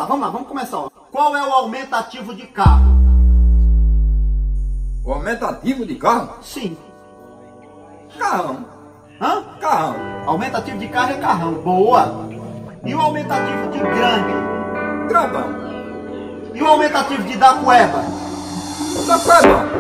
vamos começar. Ó. Qual é o aumentativo de carro? O aumentativo de carro? Sim. Carrão. Hã? Carrão. Aumentativo de carro é carrão. Boa. E o aumentativo de grande? Grandão. E o aumentativo de da cueva? Da cueva.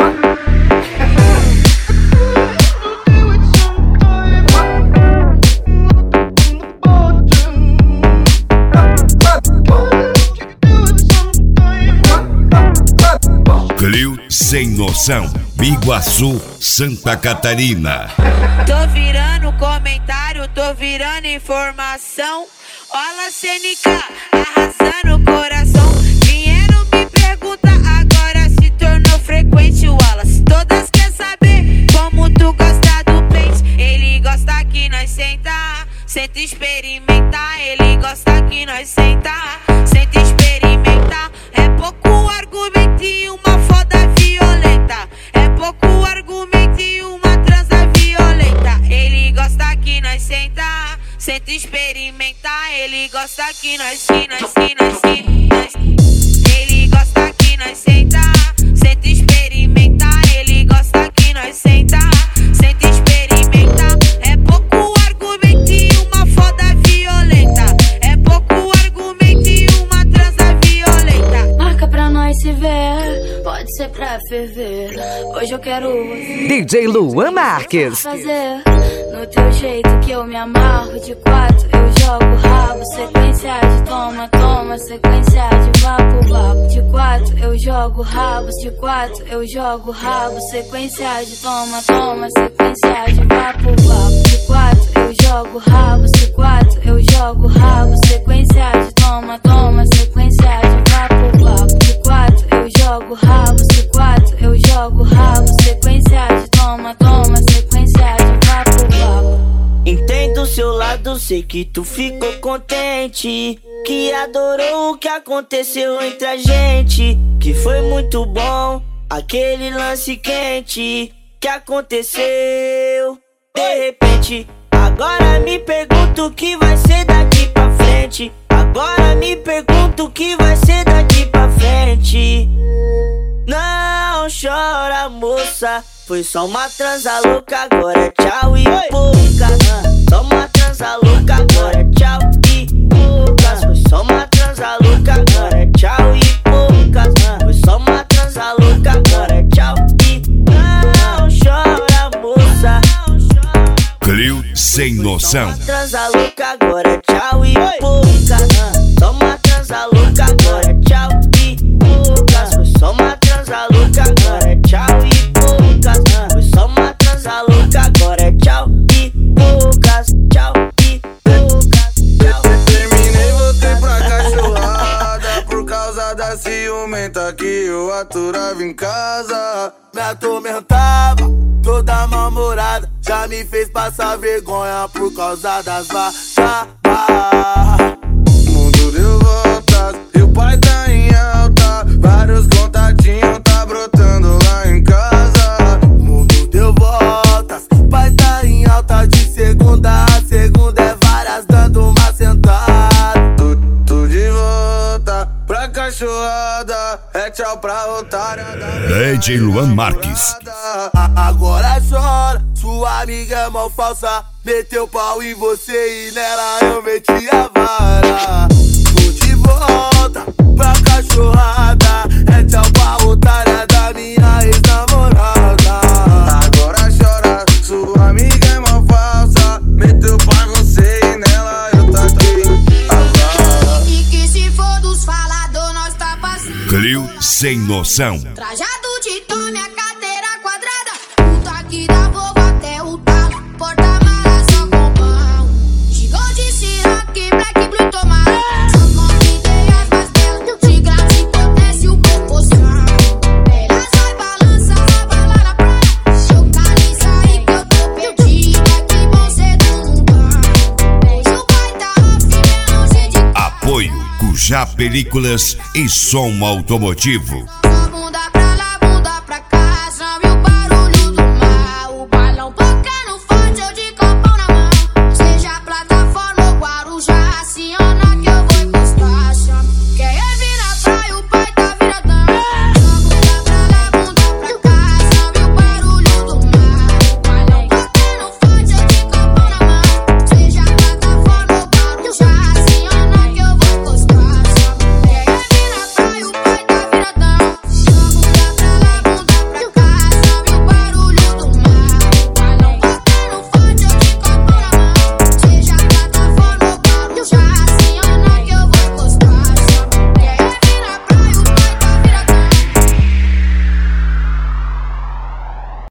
Clio Sem Noção, Biguaçu, Santa Catarina. Tô virando comentário, tô virando informação. Olha CNK, arrasando o coração. Vieram me perguntar, agora se tornou frequente. Wallace, todas quer saber como tu gosta do pente. Ele gosta que nós sentar, senta experimentar. Ele gosta que nós sentar, senta experimentar. É pouco argumento e uma foda violenta. É pouco argumento e uma transa violenta. Ele gosta que nós sentar, senta experimentar. Ele gosta que nós. Ele gosta que nós sentar, senta experimentar. Ele gosta que nós sentar, senta experimentar. É pouco argumento e uma foda violenta. É pouco argumento e uma transa violenta. Marca pra nós se ver, pode ser pra ferver. Hoje eu quero DJ Luan Marques. fazer no teu jeito que eu me amarro. De 4 eu jogo rabo, sequência de toma, toma, sequência de vapo, vapo. De 4 eu jogo rabo, de 4 eu jogo rabo, sequência de toma, toma, sequência de vapo, vapo. De 4 eu jogo rabo, de 4 eu jogo rabo, sequência de toma, toma, sequência de vapo, vapo. De 4 eu jogo rabo, de 4 eu jogo rabo, sequência de toma, toma, sequência de vapo, vapo. Entendo o seu lado, sei que tu ficou contente, que adorou o que aconteceu entre a gente, que foi muito bom aquele lance quente que aconteceu de repente. Agora me pergunto o que vai ser daqui pra frente. Agora me pergunto o que vai ser daqui pra frente. Não chora, moça, foi só uma transa louca, agora tchau e poucas. Só uma transa louca, agora tchau e poucas. Foi só uma transa louca, agora tchau e poucas. Foi só uma transa louca, agora tchau e não chora, moça. Clio Sem Noção. Só uma transa louca, agora tchau e poucas. Só uma transa louca, agora tchau e poucas. Foi só uma transa louca, agora tchau e poucas. Foi só uma transa louca, agora tchau e poucas. Tchau e poucas. Tchau. Terminei, voltei pra cachorrada por causa da ciumenta que eu aturava em casa. Me atormentava, toda mal-humorada, já me fez passar vergonha por causa das vacas. O mundo deu voltas e o pai tá em alta, vários contatinhos tá brotando lá em casa. O mundo deu voltas, o pai tá em alta, de segunda a segunda é várias dando uma sentada. Tô de volta pra cachorrada, é tchau pra otária da DJ Luan Marques. Agora chora, sua amiga é mal falsa, meteu pau em você e nela eu meti a vara. Tô de volta pra cachorrada, é tchau pra otária da minha ex-namorada. Agora chora, sua amiga é mal falsa, meteu pau em você e nela eu taquei a vara. E que se for dos falador, nós tá passando. Clio Sem Noção. Trajado de tome, a cadeira quadrada. Puta que dá voo até o talo. Porta-mala só com pão. Chegou de Ciroc, Black Blue, toma. Só convidei as mais belas. De grátis acontece o popozão. Elas vai balançar, bala na praia. Localiza aí que eu tô perdida. Que bom ser do mundão. Pois o pai tá off, bem longe de Apoio Cujá Películas e Som Automotivo. sua bunda